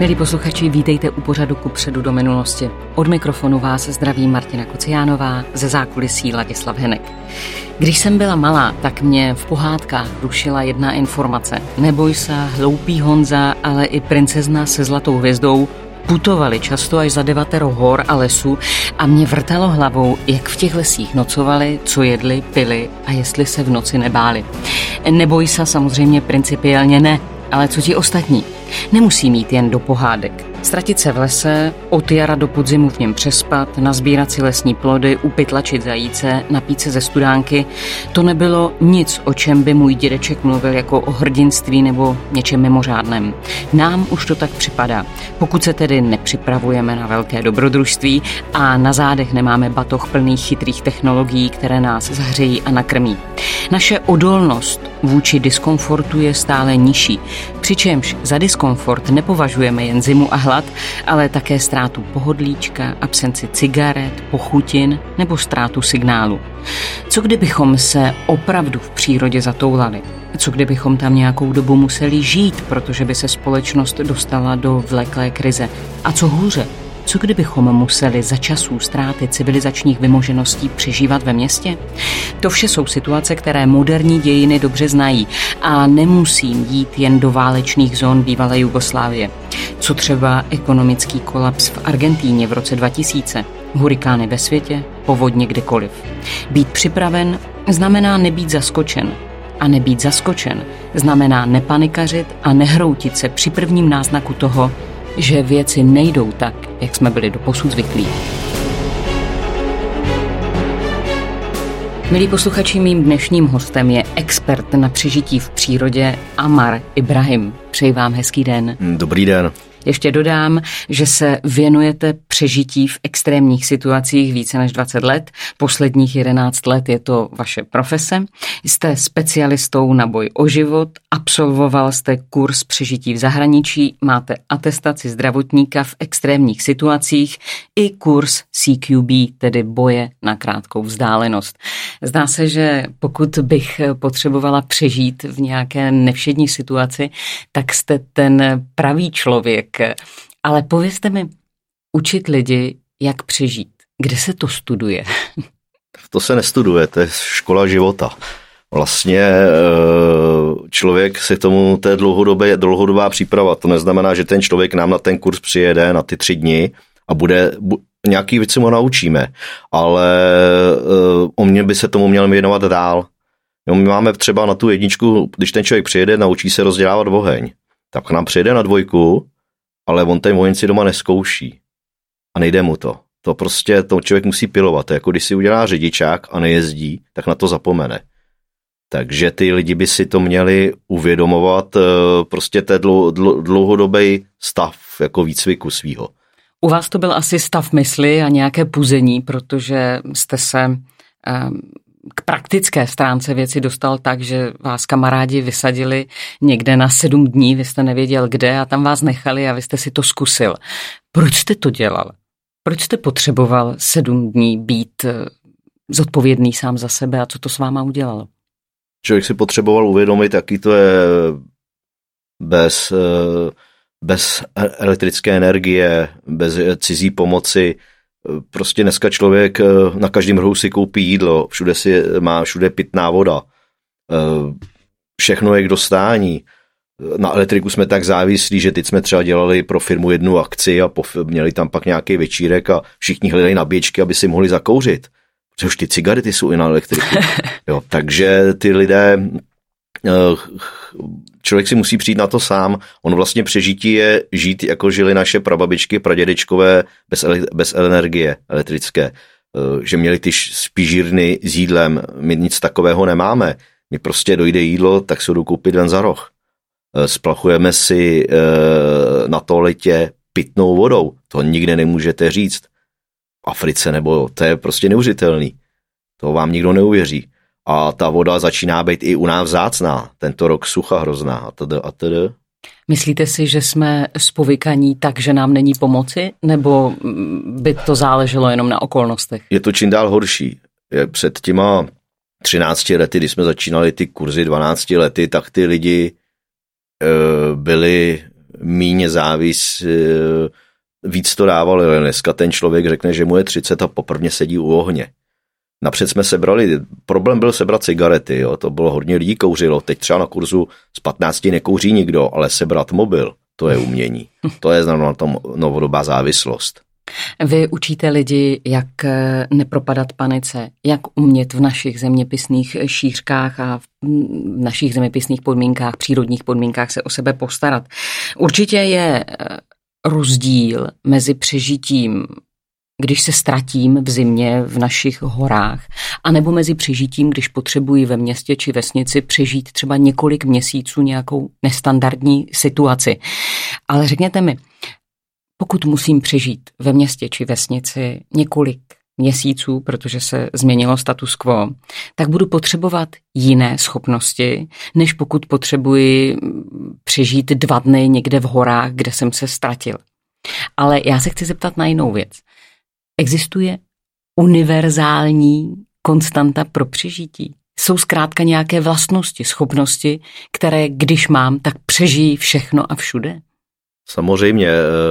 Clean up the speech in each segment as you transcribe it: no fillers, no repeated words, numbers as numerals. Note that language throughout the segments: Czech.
Milí posluchači, vítejte u pořadu Kupředu do minulosti. Od mikrofonu vás zdraví Martina Kociánová, ze zákulisí Ladislav Henek. Když jsem byla malá, tak mě v pohádkách rušila jedna informace. Neboj se, hloupý Honza, ale i princezna se zlatou hvězdou putovali často až za 9 hor a lesů a mě vrtalo hlavou, jak v těch lesích nocovali, co jedli, pili a jestli se v noci nebáli. Neboj se samozřejmě principiálně ne, ale co ti ostatní? Nemusí mít jen do pohádek. Ztratit se v lese, od jara do podzimu v něm přespat, nazbírat si lesní plody, upytlačit zajíce, napít se ze studánky, to nebylo nic, o čem by můj dědeček mluvil jako o hrdinství nebo něčem mimořádném. Nám už to tak připadá. Pokud se tedy nepřipravujeme na velké dobrodružství a na zádech nemáme batoh plných chytrých technologií, které nás zahřejí a nakrmí. Naše odolnost vůči diskomfortu je stále nižší, přičemž za diskomfort nepovažujeme jen zimu a hlad, ale také ztrátu pohodlíčka, absenci cigaret, pochutin nebo ztrátu signálu. Co kdybychom se opravdu v přírodě zatoulali? Co kdybychom tam nějakou dobu museli žít, protože by se společnost dostala do vleklé krize? A co hůře? Co kdybychom museli za časů ztráty civilizačních vymožeností přežívat ve městě? To vše jsou situace, které moderní dějiny dobře znají a nemusím jít jen do válečných zón bývalé Jugoslávie. Co třeba ekonomický kolaps v Argentíně v roce 2000, hurikány ve světě, povodně kdekoliv. Být připraven znamená nebýt zaskočen. A nebýt zaskočen znamená nepanikařit a nehroutit se při prvním náznaku toho, že věci nejdou tak, jak jsme byli doposud zvyklí. Milí posluchači, mým dnešním hostem je expert na přežití v přírodě Amar Ibrahim. Přeji vám hezký den. Dobrý den. Ještě dodám, že se věnujete přežití v extrémních situacích více než 20 let. Posledních 11 let je to vaše profese. Jste specialistou na boj o život, absolvoval jste kurz přežití v zahraničí, máte atestaci zdravotníka v extrémních situacích i kurz CQB, tedy boje na krátkou vzdálenost. Zdá se, že pokud bych potřebovala přežít v nějaké nevšední situaci, tak jste ten pravý člověk. Ale povězte mi, učit lidi, jak přežít. Kde se to studuje? To se nestuduje, to je škola života. Vlastně člověk se k tomu, to je dlouhodobá příprava. To neznamená, že ten člověk nám na ten kurz přijede na ty 3 dny a nějaký věci mu naučíme, ale o mě by se tomu měl věnovat dál. My máme třeba na tu 1, když ten člověk přijede, naučí se rozdělávat oheň, tak nám přijede na 2, ale on ten oheň si doma neskouší a nejde mu to. To prostě to člověk musí pilovat. To je jako když si udělá řidičák a nejezdí, tak na to zapomene. Takže ty lidi by si to měli uvědomovat, prostě ten dlouhodobý stav jako výcviku svýho. U vás to byl asi stav mysli a nějaké puzení, protože jste se k praktické stránce věci dostal tak, že vás kamarádi vysadili někde na 7 dní, vy jste nevěděl kde a tam vás nechali a vy jste si to zkusil. Proč jste to dělal? Proč jste potřeboval 7 dní být zodpovědný sám za sebe a co to s váma udělalo? Člověk si potřeboval uvědomit, jaký to je bez elektrické energie, bez cizí pomoci. Prostě dneska člověk na každém rohu si koupí jídlo, všude pitná voda, všechno je k dostání. Na elektriku jsme tak závislí, že teď jsme třeba dělali pro firmu 1 akci a měli tam pak nějaký večírek a všichni hledali nabíječky, aby si mohli zakouřit. Protože už ty cigarety jsou i na elektriku. Jo, takže ty lidé, člověk si musí přijít na to sám. On vlastně přežití je žít, jako žili naše prababičky, pradědečkové bez energie elektrické. Že měli ty špižírny s jídlem. My nic takového nemáme. My prostě dojde jídlo, tak se jdu koupit ven za roh. Splachujeme si na toaletě pitnou vodou. To nikde nemůžete říct. V Africe nebo to je prostě neuvěřitelný. To vám nikdo neuvěří. A ta voda začíná být i u nás vzácná. Tento rok sucha hrozná. A tedy. Myslíte si, že jsme zpovykaní tak, že nám není pomoci? Nebo by to záleželo jenom na okolnostech? Je to čím dál horší. Před těma 13 lety, když jsme začínali ty kurzy 12 lety, tak ty lidi byli míň víc to dávali. Dneska ten člověk řekne, že mu je 30 a poprvé sedí u ohně. Napřed jsme sebrali, problém byl sebrat cigarety, jo, to bylo hodně lidí kouřilo, teď třeba na kurzu z 15 nekouří nikdo, ale sebrat mobil, to je umění. To je znamená tom novodobá závislost. Vy učíte lidi, jak nepropadat panice, jak umět v našich zeměpisných šířkách a v našich zeměpisných podmínkách, přírodních podmínkách se o sebe postarat. Určitě je rozdíl mezi přežitím, když se ztratím v zimě v našich horách, anebo mezi přežitím, když potřebuji ve městě či vesnici přežít třeba několik měsíců nějakou nestandardní situaci. Ale řekněte mi, pokud musím přežít ve městě či vesnici několik měsíců, protože se změnilo status quo, tak budu potřebovat jiné schopnosti, než pokud potřebuji přežít 2 dny někde v horách, kde jsem se ztratil. Ale já se chci zeptat na jinou věc. Existuje univerzální konstanta pro přežití? Jsou zkrátka nějaké vlastnosti, schopnosti, které když mám, tak přežijí všechno a všude? Samozřejmě,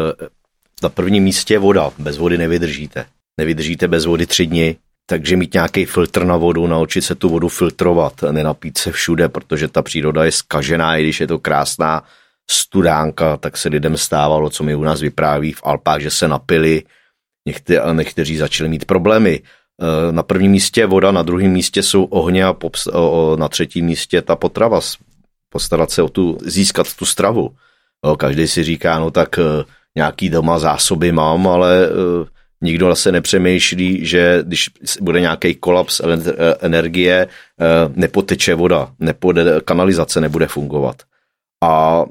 na prvním místě je voda. Bez vody nevydržíte. Nevydržíte bez vody 3 dny, takže mít nějaký filtr na vodu, naučit se tu vodu filtrovat, nenapít se všude, protože ta příroda je zkažená, i když je to krásná studánka, tak se lidem stávalo, co mi u nás vypráví v Alpách, že se napili, někteří začali mít problémy. Na prvním místě je voda, na druhém místě jsou ohně a na 3. místě ta potrava. Postarat se získat tu stravu. Každý si říká, no tak nějaký doma zásoby mám, ale nikdo zase nepřemýšlí, že když bude nějaký kolaps energie, nepoteče voda, kanalizace nebude fungovat. A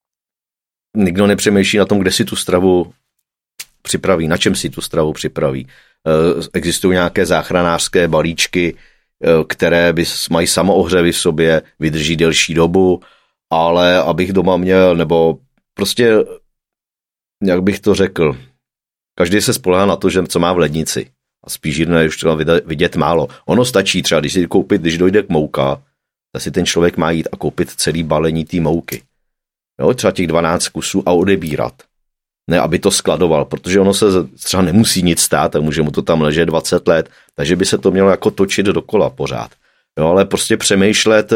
nikdo nepřemýšlí na tom, kde si tu stravu připraví, na čem si tu stravu připraví. Existují nějaké záchranářské balíčky, které mají samoohřevy v sobě, vydrží delší dobu, ale abych doma měl, nebo prostě, jak bych to řekl, každý se spoléhá na to, že co má v lednici. A spíš jiné už třeba vidět málo. Ono stačí třeba, když dojde k mouka, tak si ten člověk má jít a koupit celý balení té mouky. Jo, třeba těch 12 kusů a odebírat. Ne, aby to skladoval, protože ono se třeba nemusí nic stát a může mu to tam ležet 20 let, takže by se to mělo jako točit dokola pořád. Jo, ale prostě přemýšlet,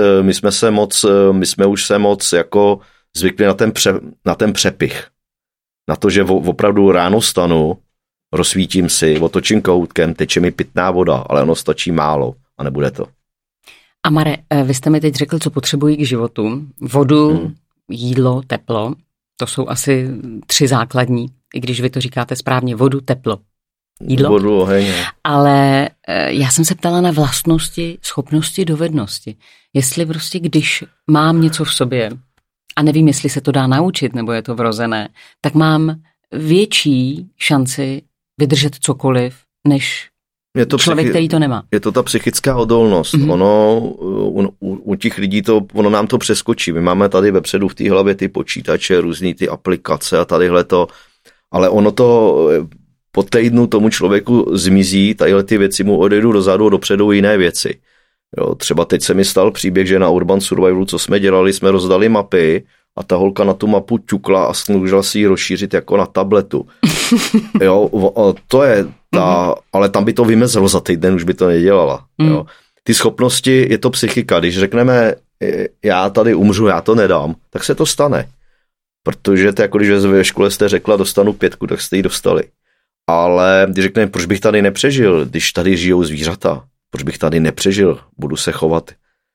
my jsme už se moc jako zvykli na ten přepich. Na to, že opravdu ráno stanu, rozsvítím si, otočím koutkem, teče mi pitná voda, ale ono stačí málo a nebude to. Amare, vy jste mi teď řekl, co potřebují k životu. Vodu, jídlo, teplo. To jsou asi 3 základní, i když vy to říkáte správně, vodu, teplo, jídlo. Vodu, oheň. Ale já jsem se ptala na vlastnosti, schopnosti, dovednosti. Jestli prostě, když mám něco v sobě, a nevím, jestli se to dá naučit, nebo je to vrozené, tak mám větší šanci vydržet cokoliv, než člověk, který to nemá. Je to ta psychická odolnost. Mm-hmm. Ono, u těch lidí ono nám to přeskočí. My máme tady vepředu v té hlavě ty počítače, různý ty aplikace a tadyhle to, ale ono to po týdnu tomu člověku zmizí, tadyhle ty věci mu odejdou dozadu a dopředu jiné věci. Jo, třeba teď se mi stal příběh, že na Urban Survivalu, co jsme dělali, jsme rozdali mapy a ta holka na tu mapu ťukla a snažila si ji rozšířit jako na tabletu. Jo, to je ale tam by to vymezelo za týden, už by to nedělala. Jo. Ty schopnosti, je to psychika. Když řekneme, já tady umřu, já to nedám, tak se to stane. Protože to jako když ve škole jste řekla, dostanu 5, tak jste ji dostali. Ale když řekneme, proč bych tady nepřežil, když tady žijou zvířata, proč bych tady nepřežil, budu se chovat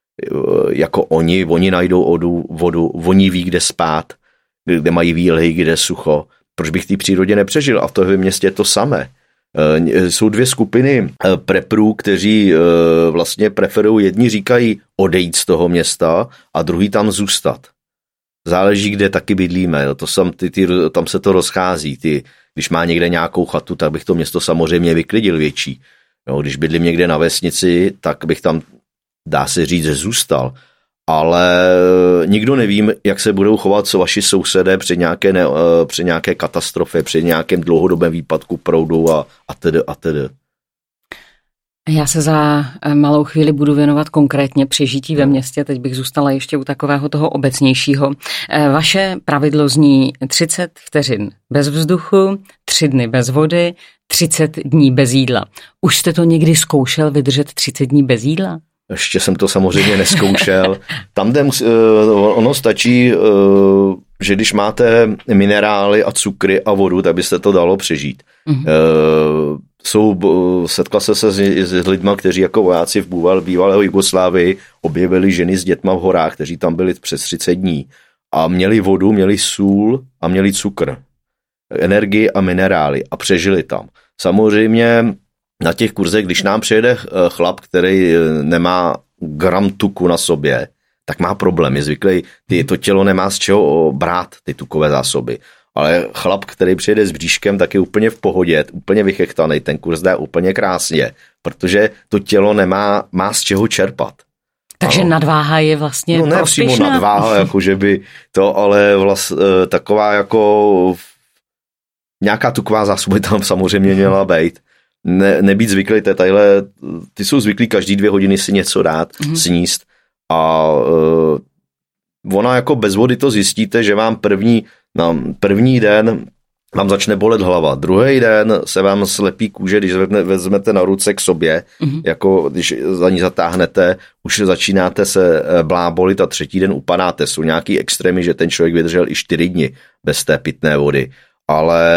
jako oni najdou vodu, oni ví, kde spát, kde mají výlehy, kde je sucho, proč bych v té přírodě nepřežil a v tom městě je to samé. Jsou 2 skupiny preprů, kteří vlastně preferují, jedni říkají odejít z toho města a druhý tam zůstat. Záleží, kde taky bydlíme, tam se to rozchází. Když má někde nějakou chatu, tak bych to město samozřejmě vyklidil větší. Jo, když bydlím někde na vesnici, tak bych tam, dá se říct, že zůstal. Ale nikdo nevím, jak se budou chovat vaši sousedé při nějaké katastrofě, při nějakém dlouhodobém výpadku proudu a tedy. Já se za malou chvíli budu věnovat konkrétně přežití ve městě, teď bych zůstala ještě u takového toho obecnějšího. Vaše pravidlo zní 30 vteřin bez vzduchu, 3 dny bez vody, 30 dní bez jídla. Už jste to někdy zkoušel vydržet 30 dní bez jídla? Ještě jsem to samozřejmě neskoušel. Tam, kde ono stačí, že když máte minerály a cukry a vodu, tak byste to dalo přežít. Setkal se s lidma, kteří jako vojáci v bývalé Jugoslávii objevili ženy s dětma v horách, kteří tam byli přes 30 dní a měli vodu, měli sůl a měli cukr, energii a minerály a přežili tam. Samozřejmě na těch kurzech, když nám přijede chlap, který nemá gram tuku na sobě, tak má problém. Je zvyklý, to tělo nemá z čeho brát ty tukové zásoby. Ale chlap, který přijede s bříškem, tak je úplně v pohodě, úplně vychechtaný, ten kurz dá úplně krásně, protože to tělo má z čeho čerpat. Takže nadváha je vlastně prospěšná. Ne přímo nadváha, jako že by to, ale taková jako nějaká tuková zásoba tam samozřejmě měla být. Nebýt zvyklý, ty jsou zvyklí každý 2 hodiny si něco dát, sníst a ona jako bez vody to zjistíte, že vám první den vám začne bolet hlava, druhý den se vám slepí kůže, když vezmete na ruce k sobě, jako když za ní zatáhnete, už začínáte se blábolit a 3. den upadáte. Jsou nějaký extrémy, že ten člověk vydržel i 4 dny bez té pitné vody. Ale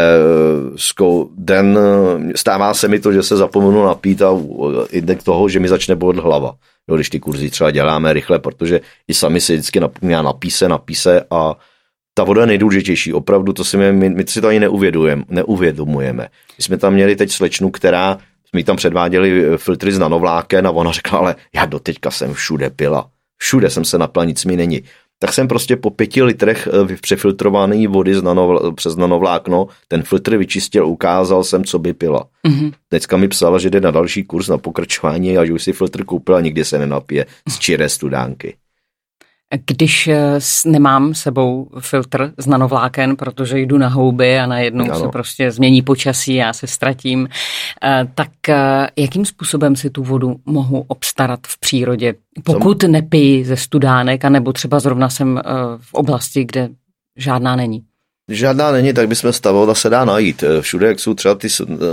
stává se mi to, že se zapomenu napít a jde k toho, že mi začne bolet hlava. Jo, když ty kurzy třeba děláme rychle, protože i sami si vždycky napíse a ta voda je nejdůležitější. Opravdu to my si to ani neuvědomujeme. My jsme tam měli teď slečnu, která jsme tam předváděli filtry z nanovláken a ona řekla, ale já doteďka jsem všude pila. Všude jsem se napila, nic mi není. Tak jsem prostě po 5 litrech přefiltrované vody přes nanovlákno ten filtr vyčistil, ukázal jsem, co by pila. Teďka mi psala, že jde na další kurz na pokračování a že už si filtr koupila a nikdy se nenapije z čiré studánky. Když nemám sebou filtr z nanovláken, protože jdu na houby a najednou se prostě změní počasí, já se ztratím, tak jakým způsobem si tu vodu mohu obstarat v přírodě? Pokud nepiji ze studánek, anebo třeba zrovna jsem v oblasti, kde žádná není. Když žádná není, tak bychom voda se dá najít. Všude, jak jsou třeba ty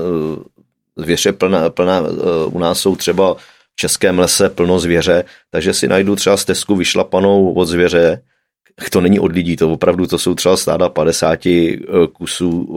zvěře plná, u nás jsou třeba v českém lese plno zvěře, takže si najdu třeba stezku vyšlapanou od zvěře. To není od lidí, to opravdu to jsou třeba stáda 50 kusů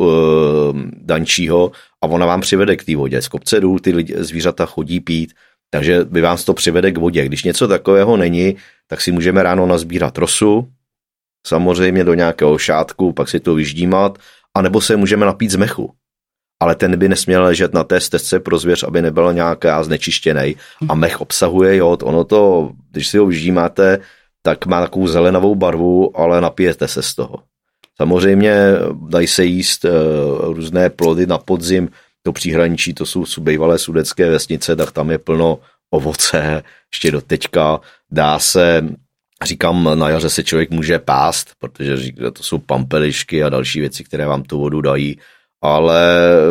dančího a ona vám přivede k té vodě. Z kopce dolů ty zvířata chodí pít, takže by vám to přivede k vodě. Když něco takového není, tak si můžeme ráno nazbírat rosu, samozřejmě do nějakého šátku, pak si to vyždímat, anebo se můžeme napít z mechu. Ale ten by nesměl ležet na té stezce pro zvěř, aby nebyl nějaká znečištěnej. A mech obsahuje jod. Ono to, když si ho vyždímáte, tak má takovou zelenavou barvu, ale napijete se z toho. Samozřejmě dají se jíst různé plody na podzim, to příhraničí, to jsou bývalé sudetské vesnice, tak tam je plno ovoce, ještě do teďka. Dá se, říkám, na jaře se člověk může pást, protože to jsou pampelišky a další věci, které vám tu vodu dají, ale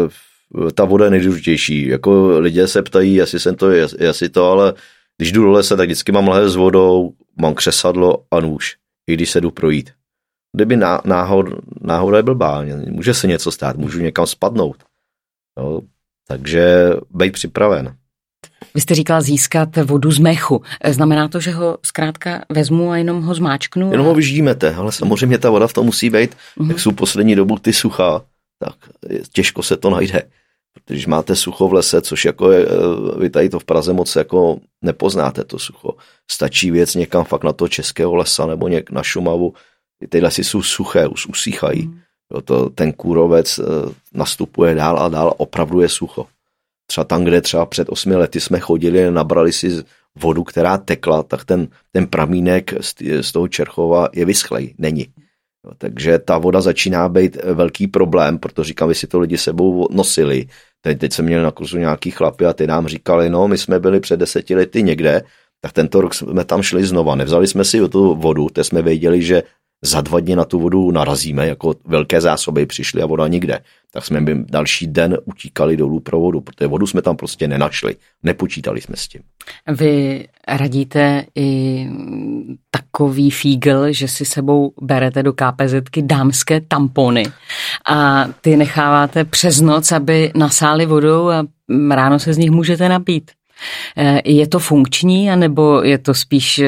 ta voda je nejdůležitější. Jako lidé se ptají, jestli to, ale když jdu do lesa, tak vždycky mám lahve s vodou, mám křesadlo a nůž, i když se jdu projít. Kdyby náhoda je blbá, může se něco stát, můžu někam spadnout. No, takže bej připraven. Vy jste říkal získat vodu z mechu. Znamená to, že ho zkrátka vezmu a jenom ho zmáčknu? Jenom ho vyždímete, ale samozřejmě ta voda v tom musí být. Jak jsou poslední dobu ty suchá, tak těžko se to najde. Když máte sucho v lese, což jako je, vy tady to v Praze moc jako nepoznáte to sucho. Stačí věc někam fakt na to českého lesa nebo na Šumavu. Ty lesy jsou suché, už usíchají. Ten kůrovec nastupuje dál a dál, opravdu je sucho. Třeba tam, kde třeba před 8 lety jsme chodili, nabrali si vodu, která tekla, tak ten pramínek z toho Čerchova je vyschlej, není. Takže ta voda začíná být velký problém, protože říkám, vy si to lidi sebou nosili. Teď jsem měl na kurzu nějaký chlapy a ty nám říkali, no my jsme byli před 10 lety někde, tak tento rok jsme tam šli znova. Nevzali jsme si tu vodu, teď jsme věděli, že za 2 dny na tu vodu narazíme, jako velké zásoby přišly a voda nikde. Tak jsme další den utíkali dolů pro vodu, protože vodu jsme tam prostě nenašli. Nepočítali jsme s tím. Vy radíte i takový fígl, že si sebou berete do KPZky dámské tampony a ty necháváte přes noc, aby nasály vodou a ráno se z nich můžete napít. Je to funkční, anebo je to spíš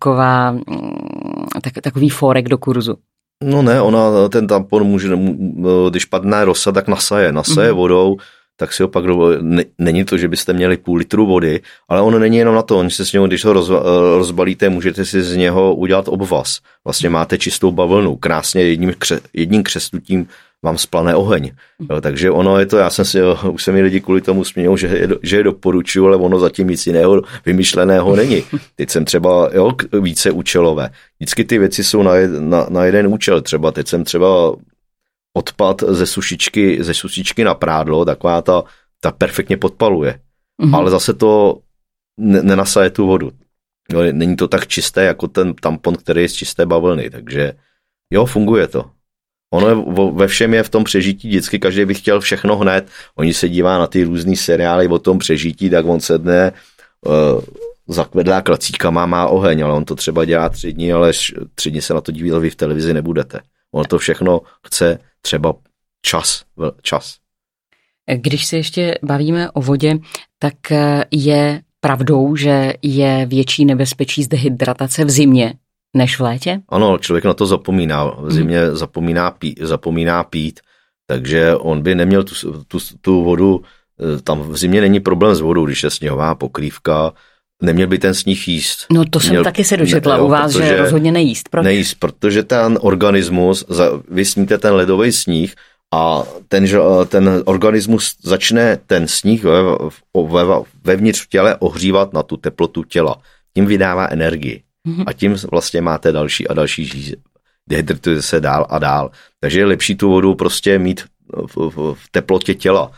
takový fórek do kurzu? No ne, ten tampon může, když padne rosa, tak nasaje vodou, tak si ho pak není to, že byste měli půl litru vody, ale ono není jenom na to, on se s něho, když ho rozbalíte, můžete si z něho udělat obvaz. Vlastně máte čistou bavlnu, krásně jedním křestnutím vám splane oheň. Jo, takže ono je to, už se mi lidi kvůli tomu smějou, že je doporučuju, ale ono zatím nic jiného vymyšleného není. Teď jsem třeba více účelové. Vždycky ty věci jsou na jeden účel. Teď jsem třeba odpad ze sušičky na prádlo, taková ta perfektně podpaluje. Ale zase to nenasaje tu vodu. Jo, není to tak čisté, jako ten tampon, který je z čisté bavlny. Takže jo, funguje to. Ono ve všem je v tom přežití, vždycky každý by chtěl všechno hned. Oni se dívá na ty různý seriály o tom přežití, tak on sedne, zakvedlá klacíkama, má oheň, ale on to třeba dělá 3 dny, ale 3 dny se na to dívat, vy v televizi nebudete. Ono to všechno chce třeba čas. Když se ještě bavíme o vodě, tak je pravdou, že je větší nebezpečí z dehydratace v zimě než v létě? Ano, člověk na to zapomíná. V zimě zapomíná pít, takže on by neměl tu vodu, tam v zimě není problém s vodou, když je sněhová pokrývka, neměl by ten sníh jíst. No to jsem taky se dočetla u vás, že rozhodně nejíst. Proč? Nejíst, protože ten organismus, vy sníte ten ledový sníh a ten organismus začne ten sníh vevnitř v těle ohřívat na tu teplotu těla. Tím vydává energii. A tím vlastně máte další a další žízeň. Dehydratuje se dál a dál. Takže je lepší tu vodu prostě mít v teplotě těla.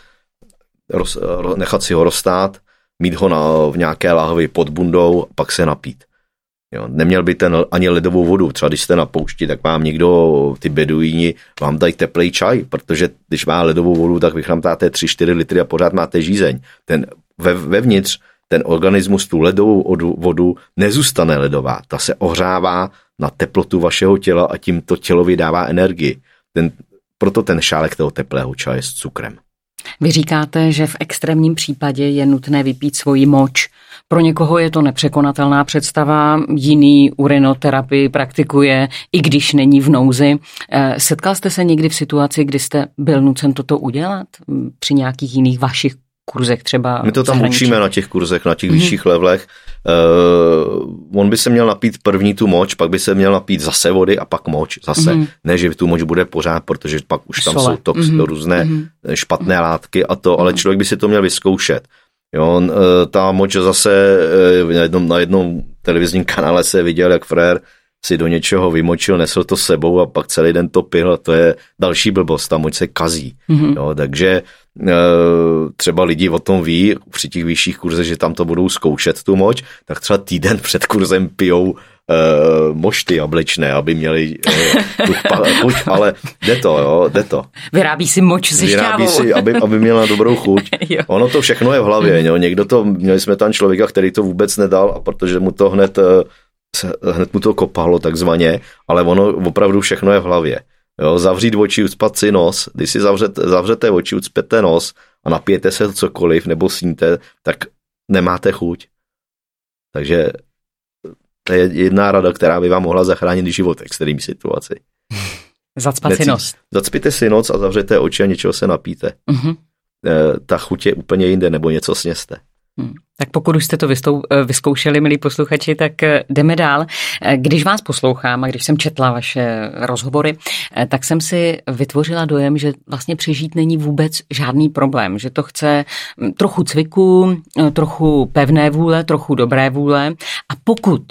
Nechat si ho roztát, mít ho v nějaké láhvi pod bundou, pak se napít. Jo, neměl by ani ledovou vodu. Třeba když jste na poušti, tak vám někdo, ty beduíni, vám dají teplej čaj, protože když má ledovou vodu, tak vychlamtáte 3-4 litry a pořád máte žízeň. Vevnitř ten organismus, tu ledovou vodu nezůstane ledová. Ta se ohřává na teplotu vašeho těla a tím to tělo vydává energii. Proto ten šálek toho teplého čaje s cukrem. Vy říkáte, že v extrémním případě je nutné vypít svoji moč. Pro někoho je to nepřekonatelná představa, jiný urinoterapii praktikuje, i když není v nouzi. Setkal jste se někdy v situaci, kdy jste byl nucen toto udělat? Při nějakých jiných vašich kurzech třeba? My to tam učíme na těch kurzech, na těch vyšších levelech. On by se měl napít první tu moč, pak by se měl napít zase vody a pak moč zase. Ne, že tu moč bude pořád, protože pak už tam jsou různé špatné látky a to, ale člověk by si to měl vyzkoušet. Jo, ta moč zase na jednom televizním kanále se viděl, jak frér si do něčeho vymočil, nesl to sebou a pak celý den to pil. To je další blbost, ta moč se kazí. Jo, takže třeba lidi o tom ví při těch vyšších kurzech, že tam to budou zkoušet tu moč, tak třeba týden před kurzem pijou mošty jablečné, aby měli chuť, ale jde to. Vyrábí si moč se šťávou. Vyrábí si, aby měla dobrou chuť. Ono to všechno je v hlavě. Jo. Měli jsme tam člověka, který to vůbec nedal, a protože mu to hned mu to kopalo takzvaně, ale ono opravdu všechno je v hlavě. Jo, zavřít oči, ucpat si nos, když si zavřete oči, ucpete nos a napijete se cokoliv nebo sníte, tak nemáte chuť. Takže to je jedna rada, která by vám mohla zachránit život v extrémní situaci. Zacpat si nos. Zacpíte si nos a zavřete oči a něčeho se napíte. Ta chuť je úplně jinde, nebo něco sněste. Tak pokud už jste to vyzkoušeli, milí posluchači, tak jdeme dál. Když vás poslouchám a když jsem četla vaše rozhovory, tak jsem si vytvořila dojem, že vlastně přežít není vůbec žádný problém, že to chce trochu cviku, trochu pevné vůle, trochu dobré vůle, a pokud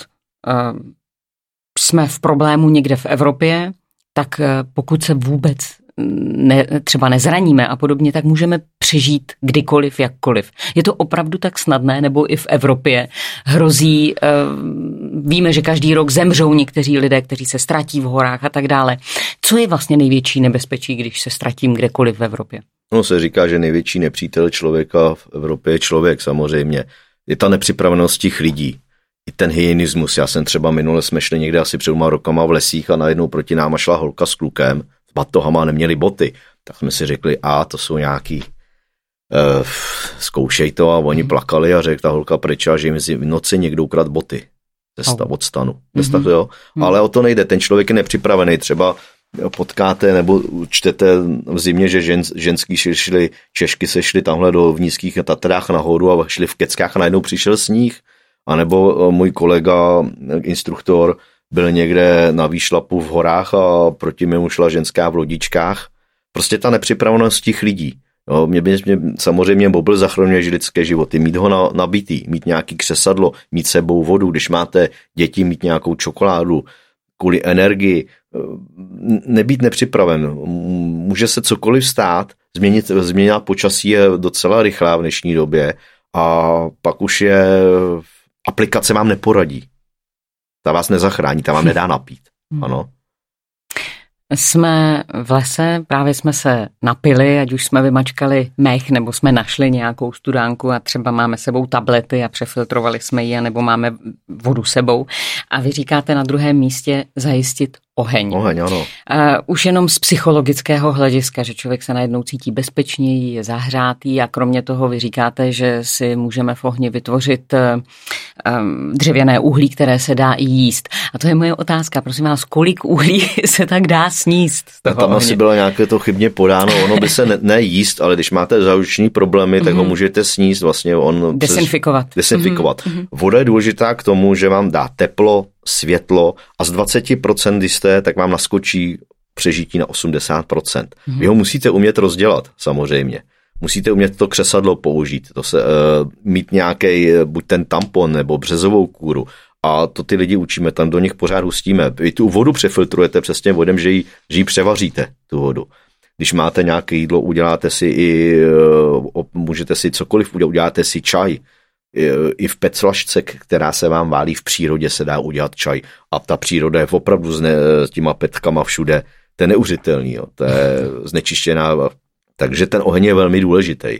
jsme v problému někde v Evropě, tak pokud se vůbec třeba nezraníme a podobně, tak můžeme přežít kdykoliv, jakkoliv. Je to opravdu tak snadné, nebo i v Evropě hrozí, víme, že každý rok zemřou někteří lidé, kteří se ztratí v horách a tak dále. Co je vlastně největší nebezpečí, když se ztratím kdekoliv v Evropě? No se říká, že největší nepřítel člověka v Evropě je člověk samozřejmě. Je ta nepřipravenost těch lidí. I ten hygienismus. Já jsem třeba minule jsme šli někde asi před 2 rokama v lesích a najednou proti náma šla holka s klukem, s batohama, neměli boty. Tak jsme si řekli, to jsou nějaký, zkoušej to, a oni plakali a řekl ta holka pryč, že jim v noci někdo ukradl boty. Cesta od stanu. Jo? Ale o to nejde, ten člověk je nepřipravený, třeba potkáte nebo čtete v zimě, že ženský šli, Češky se šli tamhle v nízkých Tatrách nahoru a šli v keckách a najednou přišel sníh. A nebo můj kolega, instruktor, byl někde na výšlapu v horách a proti mému šla ženská v lodičkách. Prostě ta nepřipravenost těch lidí. Jo, mě samozřejmě mobil zachraňuje lidské životy, mít ho nabitý, mít nějaký křesadlo, mít sebou vodu, když máte děti, mít nějakou čokoládu, kvůli energii, nebýt nepřipraven. Může se cokoliv stát, změnit počasí je docela rychlá v dnešní době a pak už je aplikace vám neporadí. Ta vás nezachrání, ta vám nedá napít. Ano. Jsme v lese, právě jsme se napili, ať už jsme vymačkali mech, nebo jsme našli nějakou studánku a třeba máme sebou tablety a přefiltrovali jsme ji, nebo máme vodu sebou. A vy říkáte na druhém místě zajistit oheň. Oheň, ano. Už jenom z psychologického hlediska, že člověk se najednou cítí bezpečněji, je zahřátý a kromě toho vy říkáte, že si můžeme v ohni vytvořit dřevěné uhlí, které se dá i jíst. A to je moje otázka, prosím vás, kolik uhlí se tak dá sníst z toho tam ohně? Asi bylo nějaké to chybně podáno, ono by se nejíst, ale když máte žaludeční problémy, tak ho můžete sníst, vlastně on... Desinfikovat. Voda je důležitá k tomu, že vám dá teplo, světlo a z 20% když jste, tak vám naskočí přežití na 80%. Vy ho musíte umět rozdělat, samozřejmě. Musíte umět to křesadlo použít, mít nějaký, buď ten tampon nebo březovou kůru. A to ty lidi učíme, tam do nich pořád hustíme. Vy tu vodu přefiltrujete přesně vodem, že ji převaříte, tu vodu. Když máte nějaké jídlo, uděláte si můžete si cokoliv udělat, uděláte si čaj. I v peclašce, která se vám válí v přírodě, se dá udělat čaj. A ta příroda je opravdu s těma petkama všude. To je neuvěřitelný, to je znečištěná. Takže ten oheň je velmi důležitý.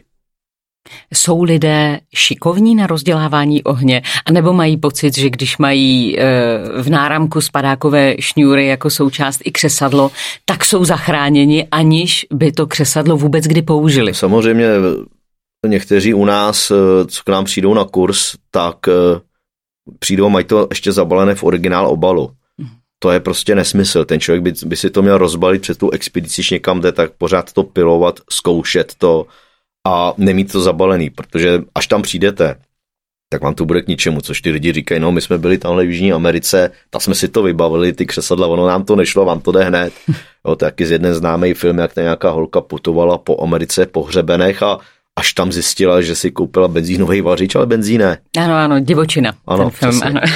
Jsou lidé šikovní na rozdělávání ohně, anebo mají pocit, že když mají v náramku spadákové šňůry jako součást i křesadlo, tak jsou zachráněni, aniž by to křesadlo vůbec kdy použili? Samozřejmě někteří u nás, co k nám přijdou na kurz, tak přijdou a mají to ještě zabalené v originál obalu. To je prostě nesmysl. Ten člověk by si to měl rozbalit před tu expedici, když někam jde, tak pořád to pilovat, zkoušet to a nemít to zabalený, protože až tam přijdete, tak vám to bude k ničemu, což ty lidi říkají, no my jsme byli tamhle v Jižní Americe, tak jsme si to vybavili, ty křesadla, ono nám to nešlo, vám to jde hned. Jo, taky z jeden známý film, jak ta nějaká holka putovala po Americe po hřebenech a až tam zjistila, že si koupila benzínový vařič, ale benzín ne. Ano, divočina. Ano, ten film, ano.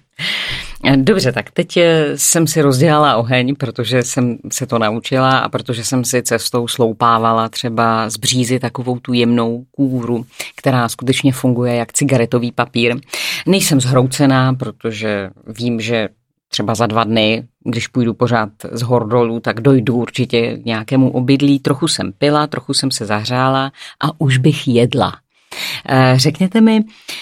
Dobře, tak teď jsem si rozdělala oheň, protože jsem se to naučila a protože jsem si cestou sloupávala třeba z břízy takovou tu jemnou kůru, která skutečně funguje jak cigaretový papír. Nejsem zhroucená, protože vím, že třeba za 2 dny, když půjdu pořád z hor dolů, tak dojdu určitě k nějakému obydlí. Trochu jsem pila, trochu jsem se zahřála a už bych jedla. Řekněte mi,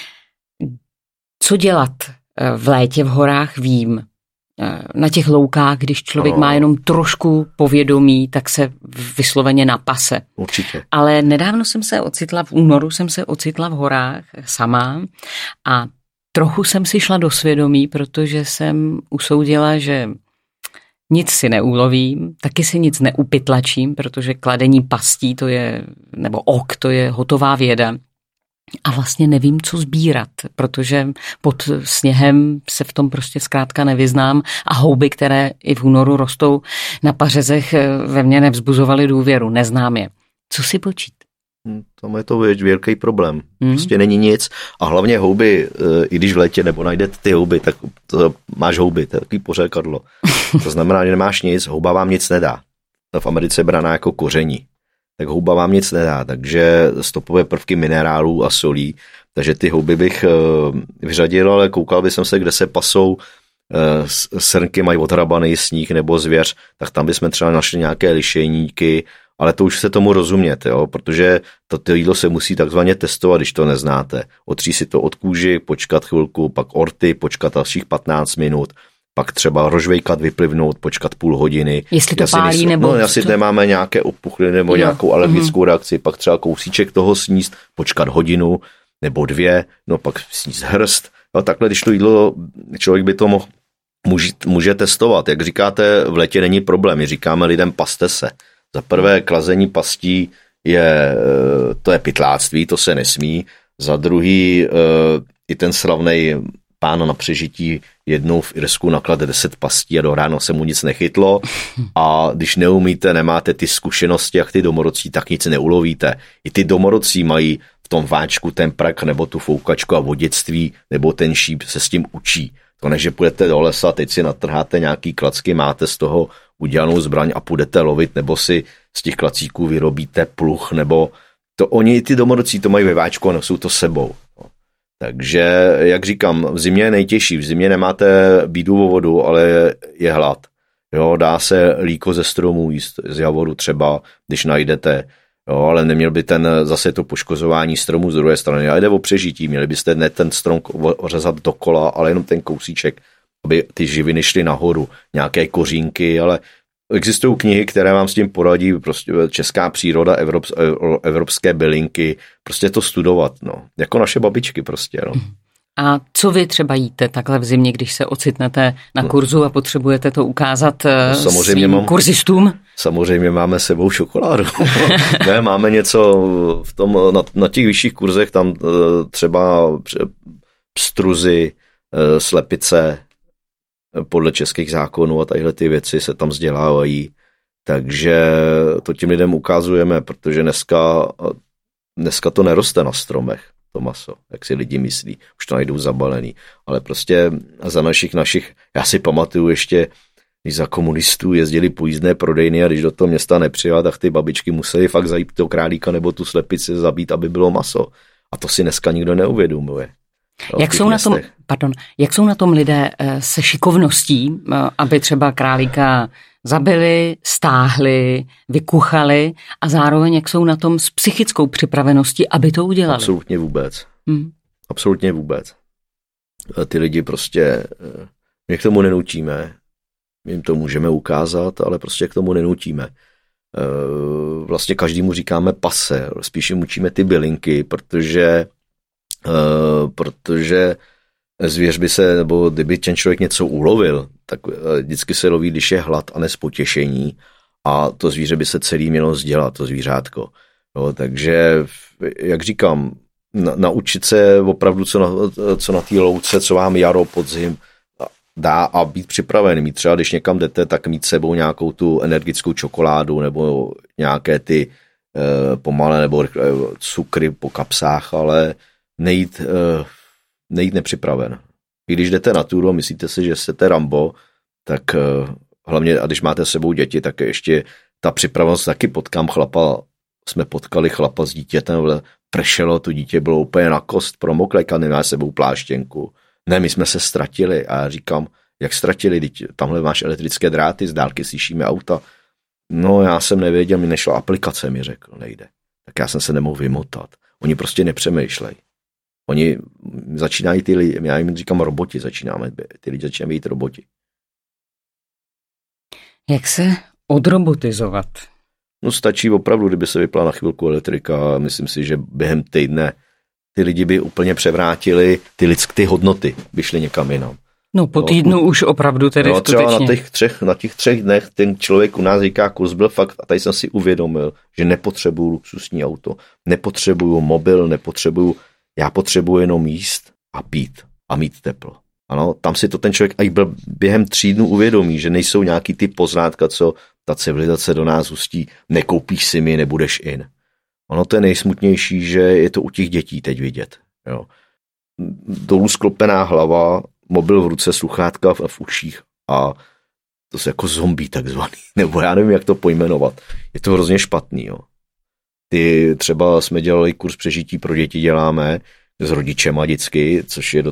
co dělat v létě v horách, vím. Na těch loukách, když člověk má jenom trošku povědomí, tak se vysloveně napase. Určitě. Ale nedávno v únoru jsem se ocitla v horách sama a trochu jsem si šla do svědomí, protože jsem usoudila, že nic si neulovím, taky si nic neupytlačím, protože kladení pastí nebo ok, to je hotová věda. A vlastně nevím, co sbírat, protože pod sněhem se v tom prostě zkrátka nevyznám a houby, které i v únoru rostou na pařezech, ve mně nevzbuzovaly důvěru, neznám je. Co si počít? Tam je to velký problém. Prostě není nic a hlavně houby, i když v létě nebo najdete ty houby, tak máš houby, to je takový pořekadlo. To znamená, že nemáš nic, houba vám nic nedá. V Americe je braná jako koření. tak houba vám nic nedá, takže stopové prvky minerálů a solí, takže ty houby bych vyřadil, ale koukal bych se, kde se pasou srnky, mají odhrabaný sníh nebo zvěř, tak tam bychom třeba našli nějaké lišejníky, ale to už se tomu rozumět, jo? Protože to jídlo se musí takzvaně testovat, když to neznáte. Otřít si to od kůži, počkat chvilku, pak orty, počkat dalších 15 minut, pak třeba rožvejkat, vyplivnout, počkat půl hodiny. Jestli to pálí nebo... No, jestli nemáme nějaké opuchliny nebo nějakou alergickou reakci, pak třeba kousíček toho sníst, počkat hodinu nebo 2, no pak sníst hrst. No, takhle, když to jídlo, člověk by to může testovat. Jak říkáte, v létě není problém. My říkáme lidem, paste se. Za prvé klazení pastí to je pytláctví, to se nesmí. Za druhý i ten slavnej pán na přežití jednou v Irsku naklade 10 pastí a do ráno se mu nic nechytlo a když neumíte, nemáte ty zkušenosti jak ty domorodci, tak nic neulovíte. I ty domorodci mají v tom váčku ten prak nebo tu foukačku a vodictví nebo ten šíp se s tím učí. To ne, že půjdete do lesa, teď si natrháte nějaký klacky, máte z toho udělanou zbraň a půjdete lovit, nebo si z těch klacíků vyrobíte pluh, nebo to oni, ty domorodci, to mají ve váčku a nosou to sebou. Takže, jak říkám, v zimě je nejtěžší. V zimě nemáte bídu o vodu, ale je hlad. Jo, dá se líko ze stromů jíst, z javoru třeba, když najdete, jo, ale neměl by zase to poškozování stromů z druhé strany. A jde o přežití, měli byste ne ten strom ořezat dokola, ale jenom ten kousíček, aby ty živiny šly nahoru, nějaké kořínky, ale existují knihy, které vám s tím poradí, prostě česká příroda, evropské bylinky, prostě to studovat, no. Jako naše babičky prostě, no. A co vy třeba jíte takhle v zimě, když se ocitnete na kurzu a potřebujete to ukázat svým kurzistům? Samozřejmě máme sebou čokoládu. Ne, máme něco v tom, na těch vyšších kurzech, tam třeba pstruzy, slepice, podle českých zákonů a tadyhle ty věci se tam vzdělávají. Takže to těm lidem ukazujeme, protože dneska to neroste na stromech, to maso, jak si lidi myslí. Už to najdou zabalený. Ale prostě za našich, já si pamatuju ještě, když za komunistů jezdili pojízdné prodejny a když do toho města nepřijela, tak ty babičky museli fakt zajít toho králíka nebo tu slepici zabít, aby bylo maso. A to si dneska nikdo neuvědomuje. Jak jsou na tom lidé se šikovností, aby třeba králíka zabili, stáhli, vykuchali a zároveň jak jsou na tom s psychickou připraveností, aby to udělali? Absolutně vůbec. Absolutně vůbec. Ty lidi prostě, my k tomu nenutíme, my jim to můžeme ukázat, ale prostě k tomu nenutíme. Vlastně každému říkáme pase, spíš jim učíme ty bylinky, protože zvěř by se, nebo kdyby ten člověk něco ulovil, tak vždycky se loví, když je hlad a nespotěšení a to zvíře by se celý mělo vzdělat, to zvířátko. No, takže, jak říkám, naučit se opravdu, co na té louce, co vám jaro, podzim dá a být připraven. Mít třeba, když někam jdete, tak mít sebou nějakou tu energickou čokoládu nebo nějaké ty pomalé nebo cukry po kapsách, ale nejít nepřipraven. I když jdete na túru a myslíte si, že jste Rambo, tak hlavně, a když máte s sebou děti, tak ještě ta připravenost, taky jsme potkali chlapa s dítětem, pršelo, to dítě bylo úplně na kost, promoklé, a nemá s sebou pláštěnku. Ne, my jsme se ztratili a já říkám, jak ztratili, tamhle máš elektrické dráty, z dálky slyšíme auta. No, já jsem nevěděl, mi nešla aplikace, mi řekl, nejde. Tak já jsem se nemohl vymotat. Oni prostě nepřemýšlejí. Oni začínají ty lidi, já jim říkám roboti, ty lidi začínají být roboti. Jak se odrobotizovat? No stačí opravdu, kdyby se vypla na chvilku elektrika, myslím si, že během týdne ty lidi by úplně převrátili ty hodnoty, by šly někam jinam. No po týdnu už opravdu tedy skutečně. Třeba na těch 3 dnech ten člověk u nás říká, kurz byl fakt, a tady jsem si uvědomil, že nepotřebuju luxusní auto, nepotřebuju mobil, já potřebuji jenom jíst a pít a mít teplo. Ano, tam si to ten člověk i během 3 dnů uvědomí, že nejsou nějaký ty poznátka, co ta civilizace do nás hustí, nekoupíš si mi, nebudeš in. Ono to je nejsmutnější, že je to u těch dětí teď vidět. Jo. Dolů sklopená hlava, mobil v ruce, sluchátka v uších a to je jako zombie takzvaný, nebo já nevím, jak to pojmenovat. Je to hrozně špatný. Jo. Ty třeba jsme dělali kurz přežití pro děti, děláme s rodičema vždycky, což je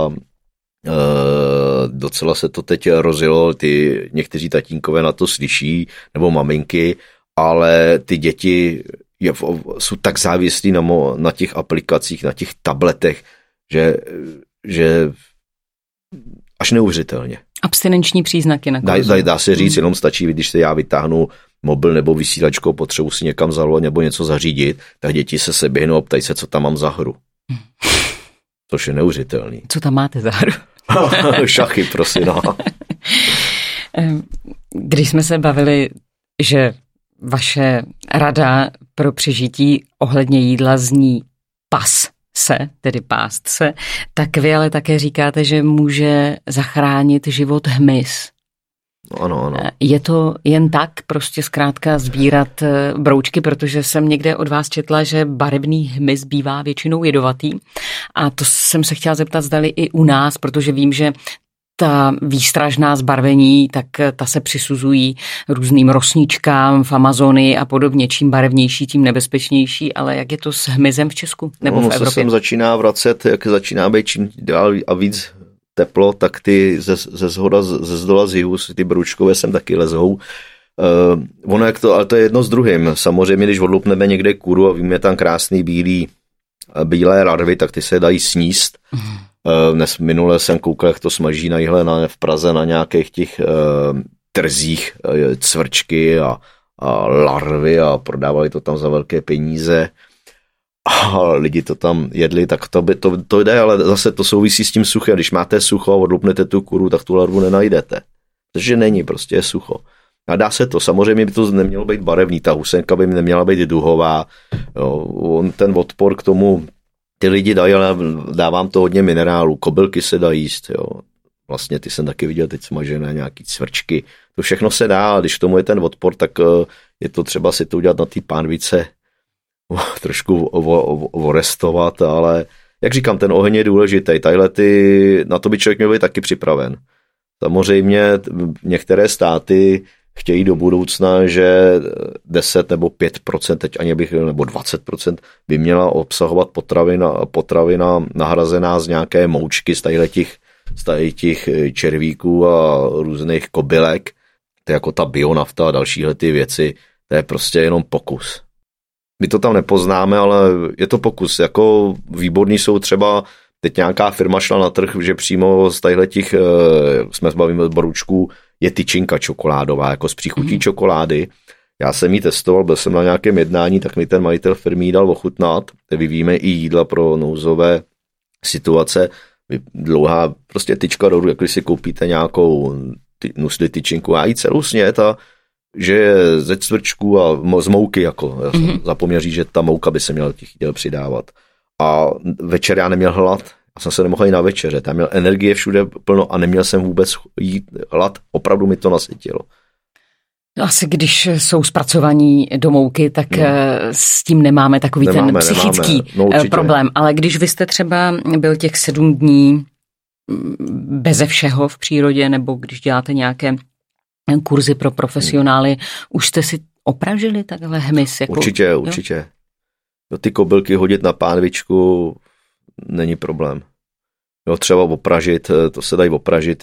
docela se to teď rozjelo, někteří tatínkové na to slyší, nebo maminky, ale ty děti jsou tak závislí na těch aplikacích, na těch tabletech, že až neuvěřitelně. Abstinenční příznaky nakonec. Dá se říct, jenom stačí, když se já vytáhnu mobil nebo vysílačkou, potřebuji si někam zavolat nebo něco zařídit, tak děti se seběhnou a ptají se, co tam mám za hru. Což je neuvěřitelný. Co tam máte za hru? Šachy, prosím. No. Když jsme se bavili, že vaše rada pro přežití ohledně jídla zní tedy pást se, tak vy ale také říkáte, že může zachránit život hmyz. Ano. Je to jen tak prostě zkrátka sbírat broučky, protože jsem někde od vás četla, že barevný hmyz bývá většinou jedovatý a to jsem se chtěla zeptat, zdali i u nás, protože vím, že ta výstražná zbarvení, tak ta se přisuzují různým rosničkám v Amazonii a podobně. Čím barevnější, tím nebezpečnější, ale jak je to s hmyzem v Česku nebo v Evropě? Se sem začíná vracet, jak začíná být čím dál a víc teplo, tak ty ze zdola z jihu, ty broučkové sem taky lezou. Ono ale to je jedno s druhým. Samozřejmě, když odlupneme někde kůru a víme tam krásný bílé larvy, tak ty se dají sníst. Minule jsem koukal, jak to smaží v Praze na nějakých těch trzích cvrčky a larvy a prodávali to tam za velké peníze a lidi to tam jedli, tak to jde, ale zase to souvisí s tím suchem. Když máte sucho a odlupnete tu kůru, tak tu larvu nenajdete. Takže není, prostě je sucho. A dá se to, samozřejmě by to nemělo být barevný, ta husenka by neměla být duhová, ten odpor k tomu ty lidi dají, ale dávám to hodně minerálů, kobylky se dají jíst, jo. Vlastně ty jsem taky viděl teď smažené nějaký cvrčky, to všechno se dá, a když k tomu je ten odpor, tak je to třeba si to udělat na té pánvice, trošku orestovat, ale jak říkám, ten oheň je důležitý, na to by člověk měl být taky připraven. Samozřejmě některé státy chtějí do budoucna, že 10 nebo 5%, teď ani nebo 20% by měla obsahovat potravina nahrazená z nějaké moučky, z těch červíků a různých kobylek. To je jako ta bionafta a dalšíhle ty věci. To je prostě jenom pokus. My to tam nepoznáme, ale je to pokus. Jako výborný jsou třeba, teď nějaká firma šla na trh, že přímo z těch, jsme bavíme z broučků, je tyčinka čokoládová, jako z příchutí čokolády. Já jsem ji testoval, byl jsem na nějakém jednání, tak mi ten majitel firmy dal ochutnat. Vyvíjíme i jídla pro nouzové situace. Dlouhá prostě tyčka dolů, jak když si koupíte nějakou nusli tyčinku a jí celou snět, že je ze cvrčků a z mouky, jako. Já jsem zapomněl říct, že ta mouka by se měla těch jídel přidávat. A večer já neměl hlad. Já jsem se nemohl jít na večeře, tam měl energie všude plno a neměl jsem vůbec jít hlad, opravdu mi to nasytilo. Asi když jsou zpracovaní do mouky, tak s tím nemáme takový ten psychický problém, ale když vy jste třeba byl těch 7 dní beze všeho v přírodě, nebo když děláte nějaké kurzy pro profesionály, už jste si opražili takhle hmyz? Jako, určitě. Ty kobylky hodit na pánvičku není problém. Třeba opražit, to se dají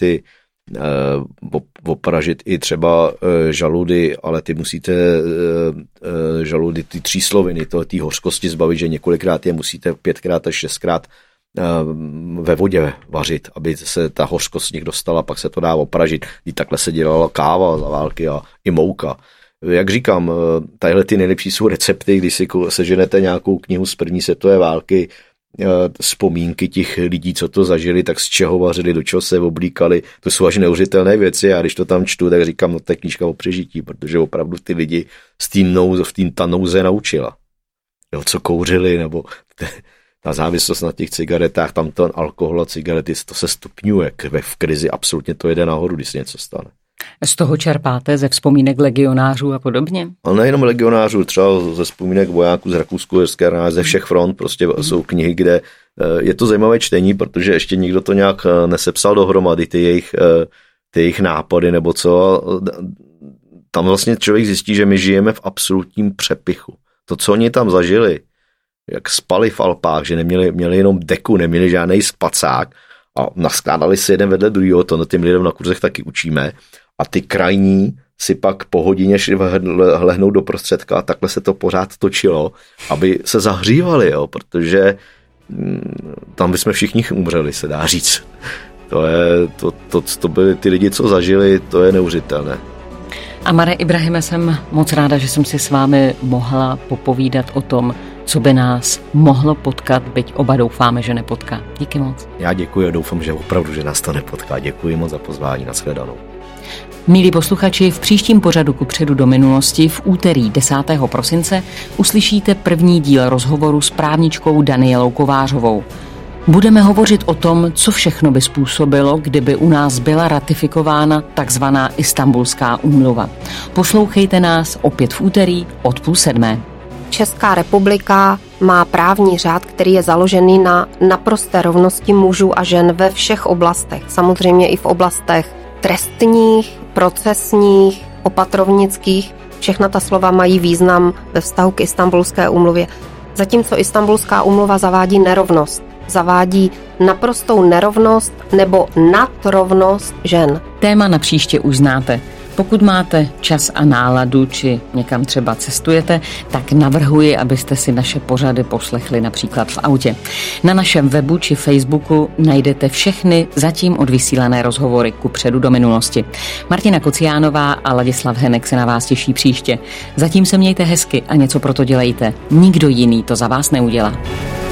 opražit i třeba žaludy, ale ty musíte žaludy, ty třísloviny, ty hořkosti zbavit, že několikrát je musíte 5x až 6x ve vodě vařit, aby se ta hořkost z nich dostala, pak se to dá opražit. I takhle se dělala káva za války a i mouka. Jak říkám, tadyhle ty nejlepší jsou recepty, když si seženete nějakou knihu z první světové války, vzpomínky těch lidí, co to zažili, tak z čeho vařili, do čeho se oblíkali, to jsou až neuvěřitelné věci a když to tam čtu, tak říkám, no to je knížka o přežití, protože opravdu ty lidi ta nouze naučila. Jo, co kouřili, nebo ta závislost na těch cigaretách, tam ten alkohol a cigarety, to se stupňuje, v krizi absolutně to jede nahoru, když se něco stane. Z toho čerpáte ze vzpomínek legionářů a podobně? A nejenom legionářů, třeba ze vzpomínek vojáků z Rakousko-Uherské armády, ze všech front, prostě jsou knihy, kde je to zajímavé čtení, protože ještě nikdo to nějak nesepsal dohromady, ty jejich nápady nebo co. Tam vlastně člověk zjistí, že my žijeme v absolutním přepichu. To, co oni tam zažili, jak spali v Alpách, že měli jenom deku, neměli žádný spacák a naskládali si jeden vedle druhého, to těm lidem na kurzech taky učíme. A ty krajní si pak po hodině šli lehnout do prostředka a takhle se to pořád točilo, aby se zahřívali, jo, protože tam bychom všichni umřeli, se dá říct. To byly ty lidi, co zažili, to je neuvěřitelné. Amare Ibrahime, jsem moc ráda, že jsem si s vámi mohla popovídat o tom, co by nás mohlo potkat, byť oba doufáme, že nepotká. Díky moc. Já děkuji a doufám, že opravdu, že nás to nepotká. Děkuji moc za pozvání, nashledanou. Milí posluchači, v příštím pořadu Kupředu do minulosti v úterý 10. prosince uslyšíte první díl rozhovoru s právničkou Danielou Kovářovou. Budeme hovořit o tom, co všechno by způsobilo, kdyby u nás byla ratifikována takzvaná Istanbulská úmluva. Poslouchejte nás opět v úterý od 6:30. Česká republika má právní řád, který je založený na naprosté rovnosti mužů a žen ve všech oblastech. Samozřejmě i v oblastech trestních, procesních, opatrovnických. Všechna ta slova mají význam ve vztahu k Istanbulské úmluvě. Zatímco Istanbulská úmluva zavádí nerovnost. Zavádí naprostou nerovnost nebo nadrovnost žen. Téma na příště už znáte. Pokud máte čas a náladu, či někam třeba cestujete, tak navrhuji, abyste si naše pořady poslechli například v autě. Na našem webu či Facebooku najdete všechny zatím odvysílané rozhovory Kupředu do minulosti. Martina Kociánová a Ladislav Henek se na vás těší příště. Zatím se mějte hezky a něco pro to dělejte. Nikdo jiný to za vás neudělá.